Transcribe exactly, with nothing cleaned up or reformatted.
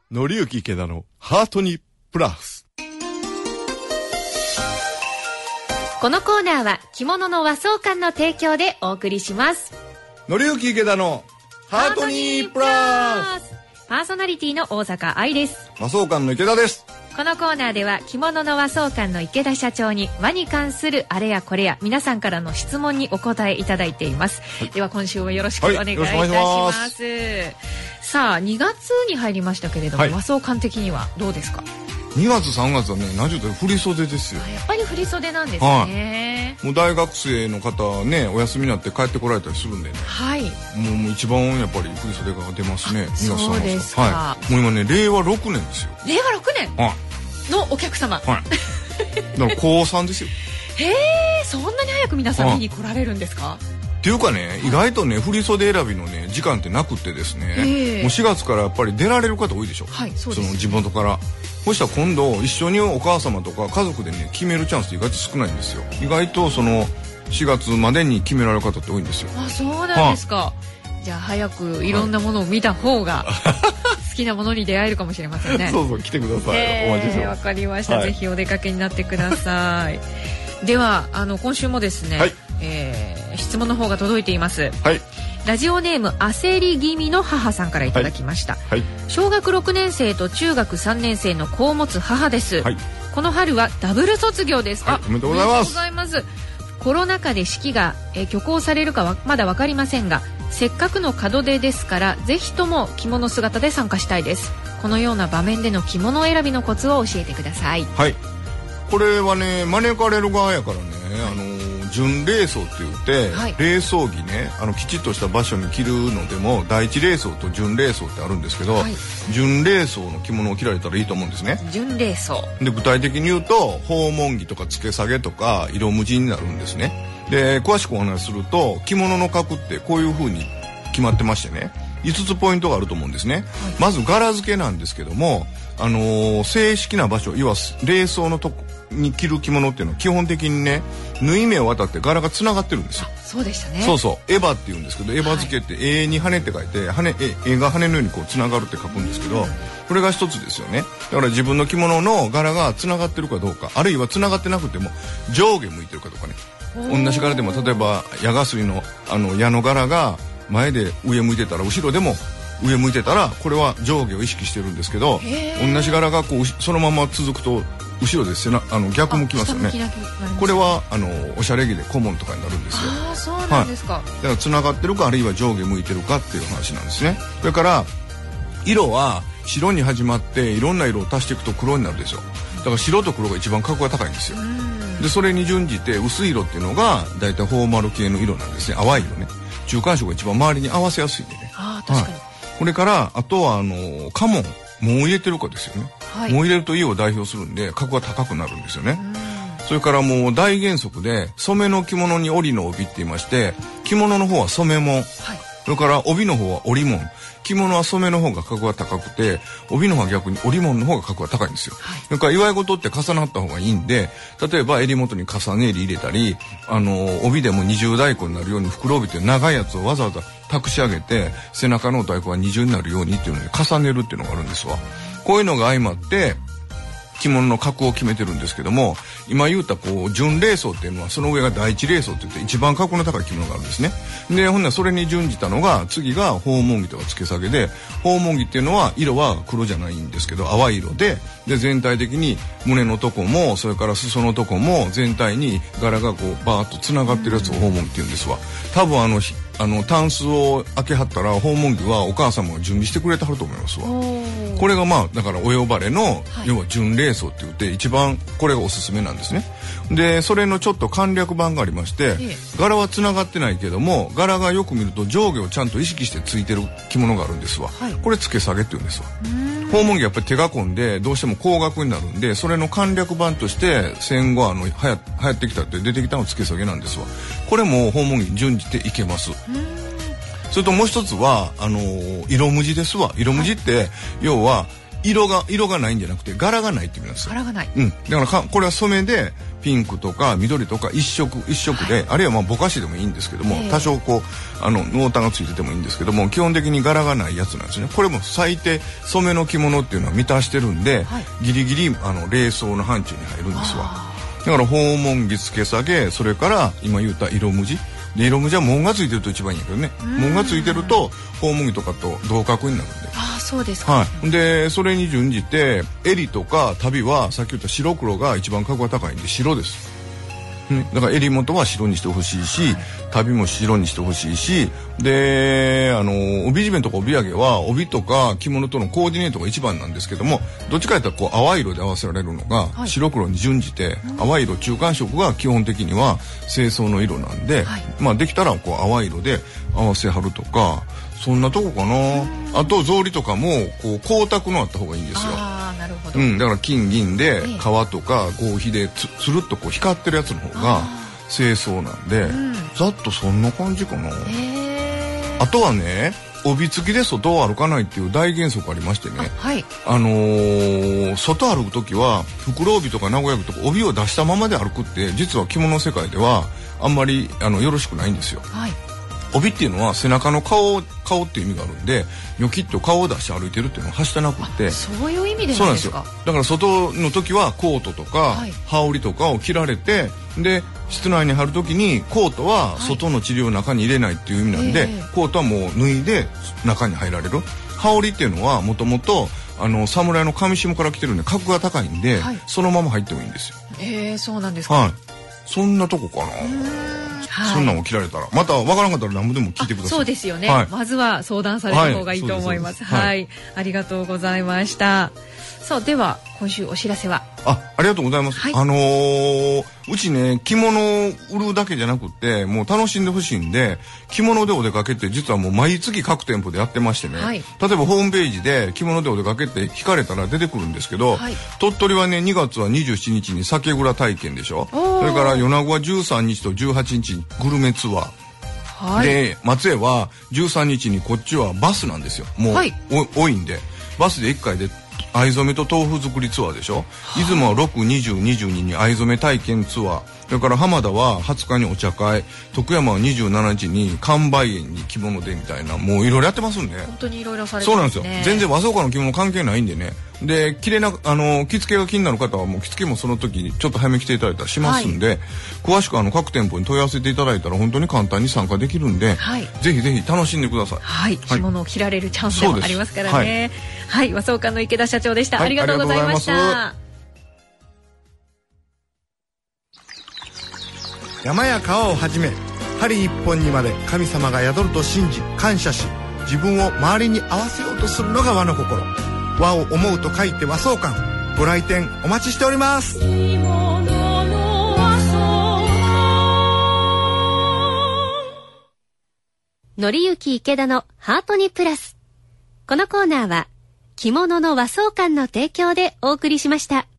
のりゆき池田のハートにプラス。 このコーナーは着物の和装館の提供でお送りします。 のりゆき池田のハートにプラス。 パーソナリティの大阪愛です。 和装館の池田です。 このコーナーでは着物の和装館の池田社長に和に関するあれやこれや皆さんからの質問にお答えいただいています、はい、では今週もよろしくお願いいたします、はい、さあにがつに入りましたけれども、はい、和装館的にはどうですか？ にがつさんがつはね、何十と振り袖ですよ。 やっぱり振り袖なんですね、 はい、もう大学生の方ね、お休みになって帰ってこられたりするんでね、はい、もう、もう一番やっぱり振り袖が出ますね。 そうですか、 はい、もう今ねれいわろくねんですよ。 れいわろくねん、はい、のお客様、はい、 だからこうさんですよ。 へえ、そんなに早く皆さん見に来られるんですか？ っていうかね、はい、意外とね振り袖選びのね時間ってなくってですね、もうしがつからやっぱり出られる方多いでしょ、はい、そうです。その地元から。そしたら今度一緒にお母様とか家族でね決めるチャンスって意外と少ないんですよ。意外とそのしがつまでに決められる方って多いんですよ。 あ、そうなんですか、はあ、じゃあ早くいろんなものを見た方が、はい、好きなものに出会えるかもしれませんね。 そうそう、来てください、えー、お待ちしてます。 わかりました、はい、ぜひお出かけになってください。ではあの今週もですね、はい、えー、質問の方が届いています。はい、ラジオネーム焦り気味の母さんからいただきました、はいはい、小学ろくねん生と中学さんねん生の子を持つ母です、はい、この春はダブル卒業です、 はい、おめでとうございます。 おめでとうございます。コロナ禍で式が、えー、挙行されるかはまだ分かりませんが、せっかくの門出ですからぜひとも着物姿で参加したいです。このような場面での着物選びのコツを教えてください。 はい、これはね招かれる側やからね、あの準礼装って言って、はい、礼装着ね、あのきちっとした場所に着るのでも第一礼装と準礼装ってあるんですけど、はい、準礼装の着物を着られたらいいと思うんですね。 準礼装で、具体的に言うと訪問着とか付け下げとか色無地になるんですね。で、詳しくお話しすると着物の格ってこういう風に決まってましてね、いつつポイントがあると思うんですね、はい、まず柄付けなんですけども、あのー、正式な場所、要は礼装のとこに着る着物っていうのは基本的にね縫い目を渡って柄がつながってるんですよ。 そうでしたね。 そうそう、エヴァっていうんですけど、エヴァ付けって絵に羽って書いて、羽、絵が羽のようにこうつながるって書くんですけど、これが一つですよね。だから自分の着物の柄がつながってるかどうか、あるいはつながってなくても上下向いてるかどうかね。同じ柄でも例えば矢がすりのあの矢の柄が前で上向いてたら後ろでも上向いてたら、これは上下を意識してるんですけど、同じ柄がこうそのまま続くと後ろで背なあの逆向きますよね。これはあのおしゃれ着で顧問とかになるんですよ。 ああ、そうなんですか、はい、 だからつながってるかあるいは上下向いてるかっていう話なんですね。それから色は白に始まっていろんな色を足していくと黒になるでしょ。だから白と黒が一番格が高いんですよ。で、それに準じて薄い色っていうのがだいたいフォーマル系の色なんですね。淡い色ね、中間色が一番周りに合わせやすいんでね。 ああ、確かに、はい、 これからあとはあの家紋紋を入れてるかですよね、はい、紋を入れると家を代表するんで格が高くなるんですよね。それからもう大原則で染めの着物に織の帯って言いまして、着物の方は染め紋、はい、それから帯の方は織紋。着物は染めの方が格が高くて、帯の方は逆に織物の方が格が高いんですよ、はい、それから祝い事って重なった方がいいんで、例えば襟元に重ね襟入れたり、あの帯でも二重太鼓になるように袋帯って長いやつをわざわざ託し上げて背中の太鼓が二重になるようにっていうので重ねるっていうのがあるんですわ。こういうのが相まって着物の格を決めてるんですけども、今言うたこう準礼装っていうのはその上が第一礼装って言って一番格の高い着物があるんですね。で、ほんならそれに準じたのが次が訪問着とか付け下げで、訪問着っていうのは色は黒じゃないんですけど淡い色で、で全体的に胸のとこもそれから裾のとこも全体に柄がこうバーッとつながってるやつを訪問着って言うんですわ。多分あのあのタンスを開けはったら訪問着はお母様が準備してくれてはると思いますわ。これがまあだからお呼ばれの、はい、要は準礼装って言って一番これがおすすめなんですね。で、それのちょっと簡略版がありまして、柄はつながってないけども柄がよく見ると上下をちゃんと意識してついてる着物があるんですわ、はい、これ付け下げって言うんですわ。訪問着やっぱり手が込んでどうしても高額になるんで、それの簡略版として戦後あの流行、流行ってきたって出てきたの付け下げなんですわ。これも訪問着に準じていけます。それともう一つはあのー、色無地ですわ。色無地って、はい、要は色が色がないんじゃなくて柄がないって意味なんですよ。 柄がない。 うん。だからかこれは染めでピンクとか緑とか一色一色で、はい、あるいはまあぼかしでもいいんですけども、多少こうあの濃淡がついててもいいんですけども、基本的に柄がないやつなんですね。これも最低染めの着物っていうのは満たしてるんで、はい、ギリギリあの冷装の範疇に入るんですわ。だから訪問着付け下げ、それから今言った色無地で、色無地は紋がついてると一番いいんやけどね、紋がついてると訪問着とかと同格になるんで。 ああ、そうですか。 はい、でそれに準じて襟とか旅はさっき言った白黒が一番格が高いんで白です、ね、だから襟元は白にしてほしいし、はい、旅も白にしてほしいし、であの帯締めとか帯揚げは帯とか着物とのコーディネートが一番なんですけども、どっちかやったらこう淡い色で合わせられるのが、はい、白黒に準じて、うん、淡い色中間色が基本的には清掃の色なんで、はい、まあできたらこう淡い色で合わせはるとか、そんなとこかな。あと草履とかもこう光沢のあった方がいいんですよ。 ああ、なるほど。 うん、だから金銀で革とか合皮で つ, つるっとこう光ってるやつの方が清掃なんで、うん、ざっとそんな感じかな。あとはね、帯付きで外を歩かないっていう大原則ありましてね、あ、はい、あのー、外歩く時は袋帯とか名古屋帯とか帯を出したままで歩くって実は着物の世界ではあんまりあのよろしくないんですよ。はい、帯っていうのは背中の顔顔っていう意味があるんで、ニョキッと顔を出して歩いてるっていうのははしてなくて。 そういう意味でなんですか。そうなんですよ。 だから外の時はコートとか、はい、羽織とかを着られて、で室内に貼る時にコートは外の治療を中に入れないっていう意味なんで、はい、コートはもう脱いで中に入られる。羽織っていうのはもともとあの侍の上下から来てるんで格が高いんで、はい、そのまま入ってもいいんですよ。 えー、そうなんですか。 はい、そんなとこかな。はい、そんなんを切られたらまたわからなかったら何でも聞いてください。 そうですよね、はい、まずは相談された方がいいと思います。はい、はい、ありがとうございました。さあ、では今週お知らせは。 あ、ありがとうございます。はい、あのー、うちね、着物を売るだけじゃなくってもう楽しんでほしいんで、着物でお出かけって実はもう毎月各店舗でやってましてね、はい、例えばホームページで着物でお出かけって引かれたら出てくるんですけど、はい、鳥取はねにがつはにじゅうしちにちに酒蔵体験でしょ。それから米子はじゅうさんにちとじゅうはちにちグルメツアー、はい、で松江はじゅうさんにちにこっちはバスなんですよ。もう、はい、多いんでバスでいっかいで藍染めと豆腐作りツアーでしょ。出雲はろく、にじゅう、にじゅうにに藍染め体験ツアー、それから浜田ははつかにお茶会、徳山はにじゅうしちにちに完売園に着物でみたいな、もういろいろやってますんで。 本当にいろいろされてますね。 そうなんですよ。全然和装家の着物関係ないんでね。で、綺麗なあの着付けが気になる方はもう着付けもその時にちょっと早めに来ていただいたらしますんで、はい、詳しくあの各店舗に問い合わせていただいたら本当に簡単に参加できるんで、はい、ぜひぜひ楽しんでください。 はい、着物を着られるチャンスでもありますからね。はい、はい、和装家の池田社長でした。はい、ありがとうございました。 山や川をはじめ針一本にまで神様が宿ると信じ感謝し、自分を周りに合わせようとするのが和の心。和を思うと書いて和装館。ご来店お待ちしております。 のりゆき池田のハートにプラス。このコーナーは着物の和装館の提供でお送りしました。